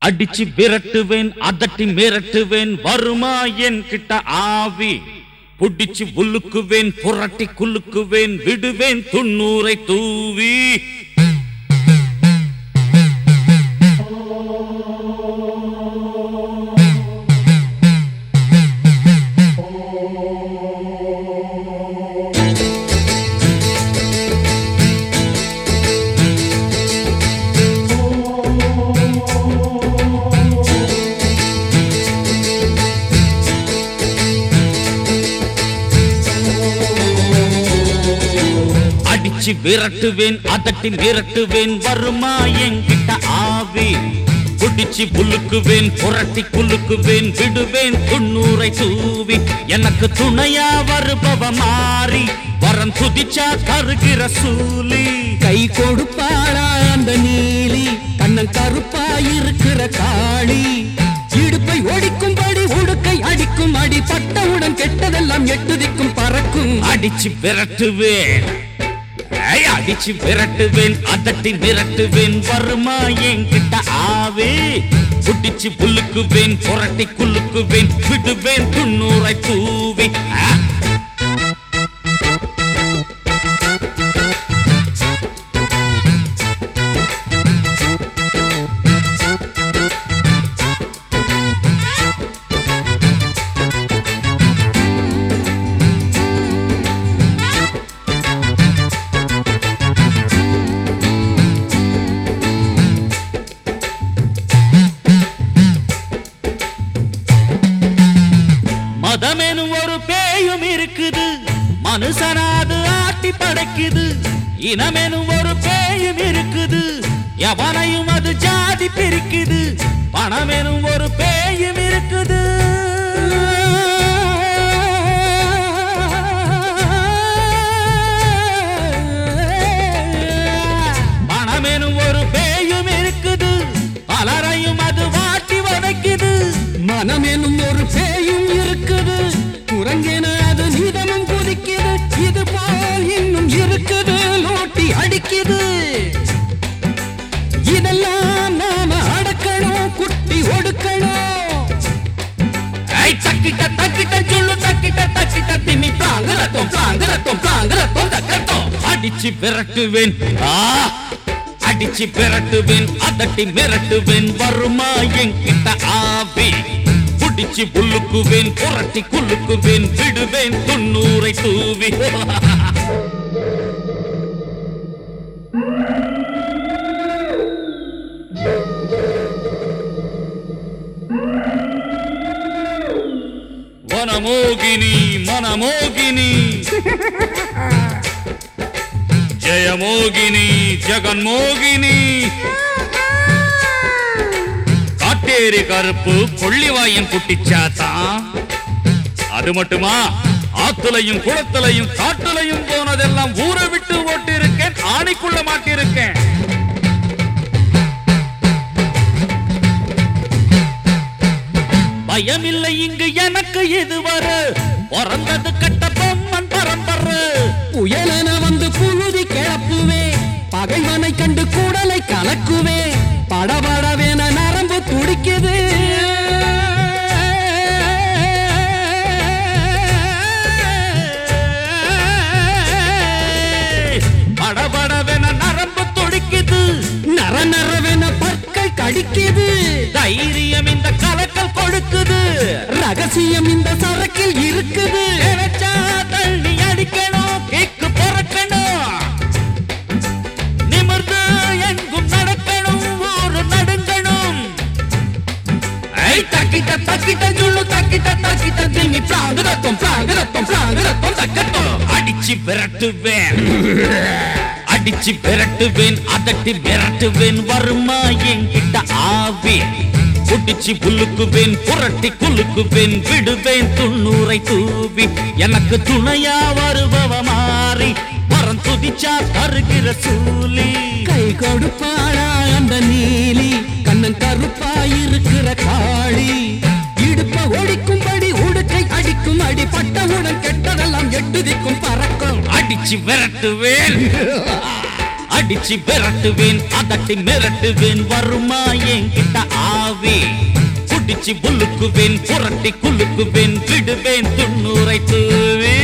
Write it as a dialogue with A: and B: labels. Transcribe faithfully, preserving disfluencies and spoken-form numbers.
A: அடிச்சு விரட்டுவேன் அதட்டி மிரட்டுவேன் வருமா என் கிட்ட ஆவி புடிச்சு புல்லுக்குவேன் புரட்டி குலுக்குவேன் விடுவேன் துண்ணூரை தூவி அடிச்சு விரட்டுவேன் அதட்டி மிரட்டுவேன் வருமா என்கிட்ட ஆவி புடிச்சு புல்லுக்குவேன் புரட்டி குலுக்குவேன் விடுவேன் துண்ணூரை தூவி எனக்கு துணையா வருபவ மாறி வரம் துதிச்சா கருகிற சூலி
B: கை கொடுப்பாளா அந்த நீலி கண்ணன் கருப்பா இருக்கிற காளி இடுப்பை ஒடிக்கும்படி உடுக்கை அடிக்கும் அடி பட்டவுடன் கெட்டதெல்லாம் எட்டுதிக்கும் பறக்கும்
A: அடிச்சு விரட்டுவேன் அடிச்சு விரட்டுவேன் அதட்டி மிரட்டுவேன் வருமா என்கிட்ட ஆவே புடிச்சு புல்லுக்குவேன் புரட்டி குலுக்குவேன் விடுவேன் துண்ணூரை தூவி மதமெனும் ஒரு பேயும் இருக்குது மனுஷனாது ஆட்டி படைக்குது இனமெனும் ஒரு பேயும் இருக்குது எவனையும் அது ஜாதி பிரிக்குது பணமெனும் ஒரு பேயும் இருக்குது பணமெனும் ஒரு பேயும் இருக்குது பலரையும் அது வாட்டி வதைக்குது
B: மனமெனும் ஒரு பேயும் இருக்குது குரங்கென அது நிதமும் குதிக்குது இது போல் இன்னும் இருக்குது லோட்டி அடிக்குது இதெல்லாம் நாம அடக்கணும் குட்டி ஒடுக்கணும்
A: தக்கிட்ட தக்கிட்ட சொல்லு தக்கிட்ட தக்கிட்ட திமி பிளாங்கரத்தோம் பிளாங்கரத்தோம் பிளாங்கரத்தோம் தக்கத்தோம் அடிச்சு விரட்டுவேன் அடிச்சு விரட்டுவேன் அதட்டி மிரட்டுவேன் வருமா என்கிட்ட ஆவி புடிச்சு புல்லுக்குவேன் புரட்டி குலுக்குவேன் விடுவேன் துண்ணூரை தூவி வனமோகினி மனமோகினி ஜெயமோகினி ஜெகன்மோகினி காட்டேரி கருப்பு கொள்ளிவாயன் குட்டிச்சாத்தான் அது மட்டுமா ஆத்துலையும் குளத்திலையும் காட்டுலையும் போனதெல்லாம் ஊரை விட்டு ஓட்டி இருக்கேன் ஆணைக்குள்ள மாட்டிருக்கேன் பயமில்லை இங்கு எனக்கு எதுவரை பிறந்தது கட்ட பொம்மன் பரம்பரை
B: புயலென வந்து புழுதி கிளப்புவே பகைவனை கண்டு கூடலை கலக்குவே படபடவென நரம்பு துடிக்குது
A: படபடவென நரம்பு துடிக்குது
B: நர நரவென பற்கள் கடிக்குது
A: தைரியம் இந்த கலக்கல் கொடுக்குது
B: ரகசியம் இந்த சரக்கில் இருக்குது
A: தள்ளி அடிக்கணும் கேக்கு பிறக்கணும் நிமிர்ந்து எங்கும் நடக்கணும் ஊரு நடுங்கணும் தக்கிட்ட தக்கிட்ட சொல்லு தக்கிட்ட தக்கிட்ட திமி பிளாங்கரத்தோம் பிளாங்கரத்தோம் பிளாங்கரத்தோம் தக்கத்தோம் அடிச்சு விரட்டுவேன் அடிச்சு விரட்டுவேன் அதட்டி மிரட்டுவேன் வருமா என்கிட்ட ஆவி புடிச்சு புல்லுக்குவேன் புரட்டி குலுக்குவேன் விடுவேன் துண்ணூரை தூவி எனக்கு துணையா வருபவ மாறி வரம் துதிச்சா கருகிற சூலி
B: கை கொடுப்பாளா அந்த நீலி கண்ணன் கருப்பா இருக்கிற காளி இடுப்ப ஒடிக்கும்படி உடுக்கை அடிக்கும் அடி பட்டவுடன் கெட்டதெல்லாம் எட்டுதிக்கும் பறக்கும்
A: அடிச்சு விரட்டுவேன் அடிச்சு விரட்டுவேன் அதட்டி மிரட்டுவேன் வருமா என்கிட்ட ஆவி பிடிச்சு புல்லுக்குவேன் புரட்டி குலுக்குவேன் விடுவேன் துண்ணூரை தூவே